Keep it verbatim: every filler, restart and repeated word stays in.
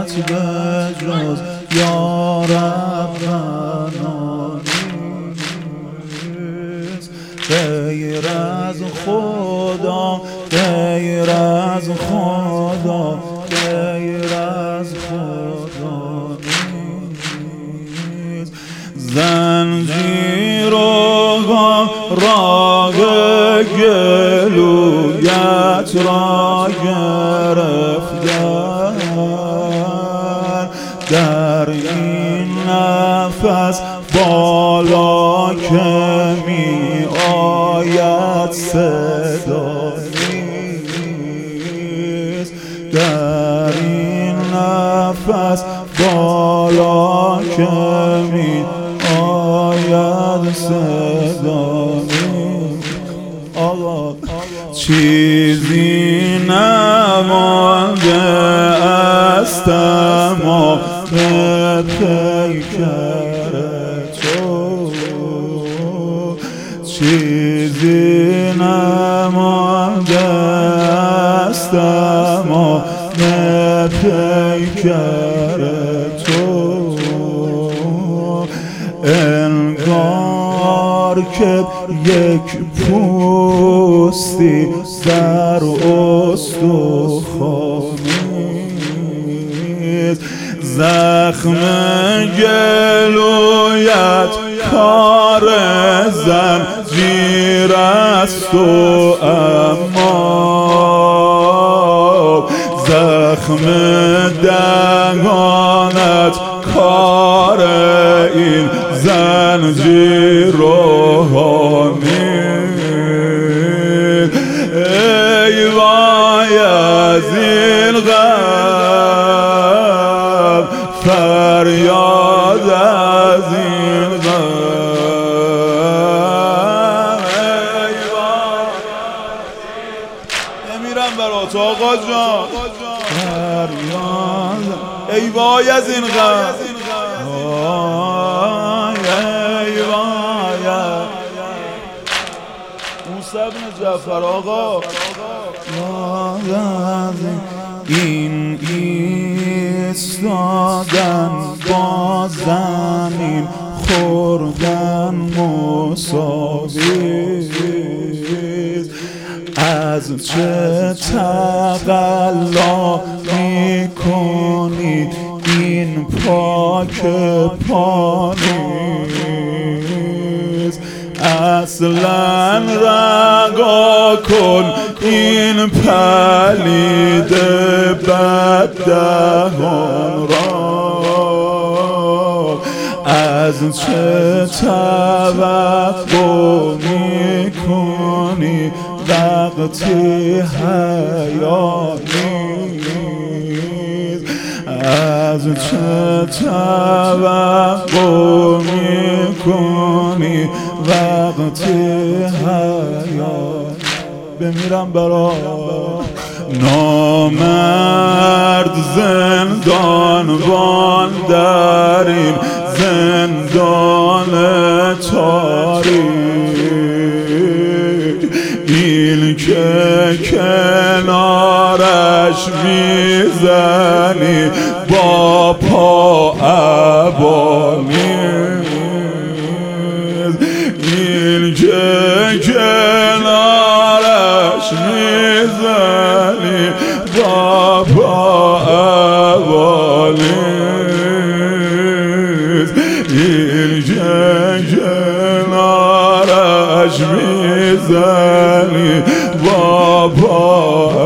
ولایت به جز یا رب نیست. غیر از خدا، غیر از خدا، غیر از خدا نیست. زنجیر و راه گلویت را گرفتن، در این نفس بالا که می آید صدا نیست. در این نفس بالا که می آید صدا نیست. آقا چیزی نمانده است اما به پیکر تو، چیزی نمانده است اما به پیکر تو. انگار که یک پوستی در استخوانیست. زخم گلویت کار زنجیر است و اما زخم دهانت کار این زنجیر روحانی. ای وای از این غم، فریاد از این غم. ای وای نمیرم برات آقا جان، فریاد ای وای از این غم. ابن جعفر آقا این ایستادن با زمین خوردن مساویست. از چه تقلا می کنید این پاک پانیست. اصلا رها کن این پلید بددهان را. از چه توقع می کنی وقتی حیات نیست. از چه توقع می کنی وقتی حیات. بمیرم برا نامرد زندانبان در این زندان تاریک. این که کنارش میزنی با پا ابانی. این که کنارش میزنی با پا ابانی. این که کنارش میزنی با پا